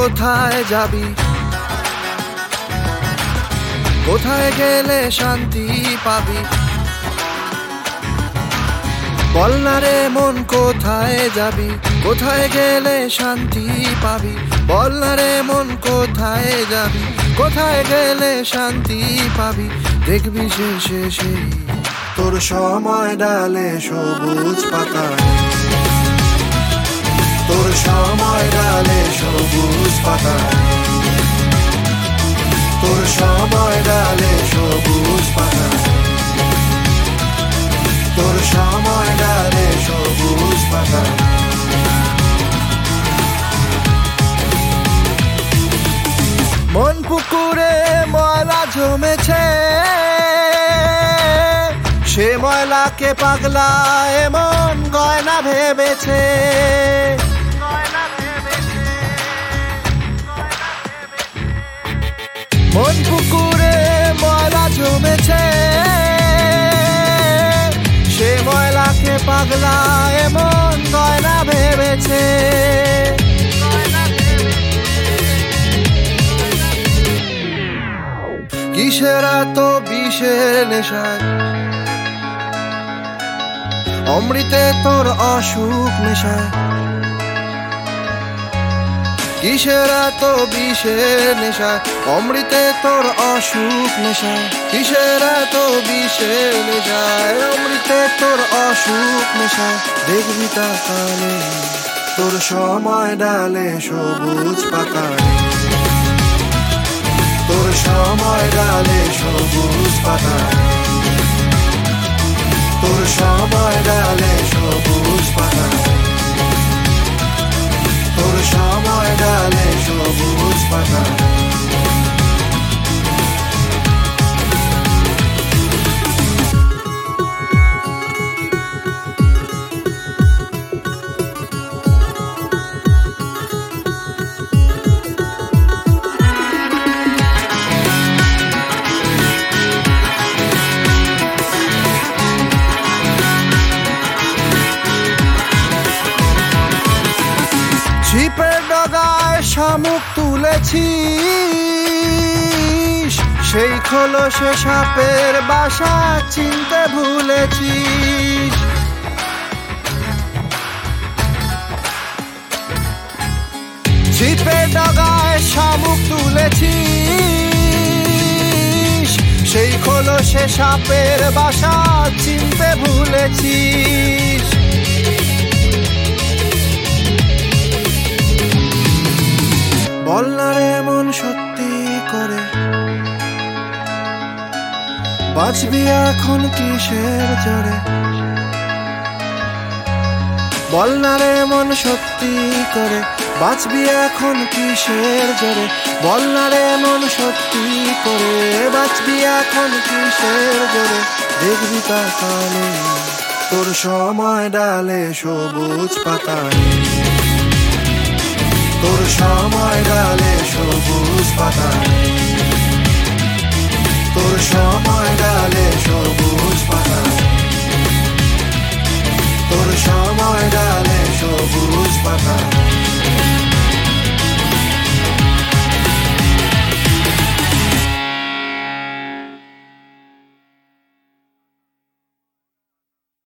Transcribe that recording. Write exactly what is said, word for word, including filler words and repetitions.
কোথায় যাবি, কোথায় গেলে শান্তি পাবি? বল না রে মন কোথায় যাবি, কোথায় গেলে শান্তি পাবি? বল না রে মন কোথায় যাবি, কোথায় গেলে শান্তি পাবি? দেখবি শেষে সেই তোর সময় ডালে সবুজ পাতা, তোর সময় ডালে সবুজ পাতা, তোর সময় ডালে সবুজ পাতা, তোর সময় ডালে সবুজ পাতা। মন পুকুরে ময়লা জমেছে, সে ময়লাকে পাগলা এমন গয়না ভেবেছে। মন পুকুরে ময়লা জমেছে, সে ময়লাকে পাগলা এমন গয়না ভেবেছে। কিসের এত বিষের নেশায়, অমৃতে তোর অসুখ মেশায়? কিসের এত বিষের নেশায়, অমৃতে তোর অসুখ মেশায়? কিসের এত বিষের নেশায়, অমৃতে তোর অসুখ মেশায়? দেখবি তাকালে তোর সময় ডালে সবুজ পাতা, তোর সময় ডালে সবুজ পাতা, তোর সময় ডালে সবুজ পাতা, তোর সময় ডালে সবুজ পাতা। ছিপের ডগায় শামুক তুলেছিস, সেই খোলসে সাপের বাসা চিনতে ভুলেছিস। ছিপের ডগায় শামুক তুলেছিস, সেই খোলসে সাপের বাসা চিনতে ভুলেছিস। বল না রে মন সত্যি করে, বাঁচবি এখন কিসের জোরে? বল না রে মন সত্যি করে, বাঁচবি এখন কিসের জোরে? বল না রে মন সত্যি করে, বাঁচবি এখন কিসের জোরে? দেখবি তাকালে তোর সময় ডালে সবুজ পাতা, তোর সময় ডালে সবুজ পাতা, তোর সময়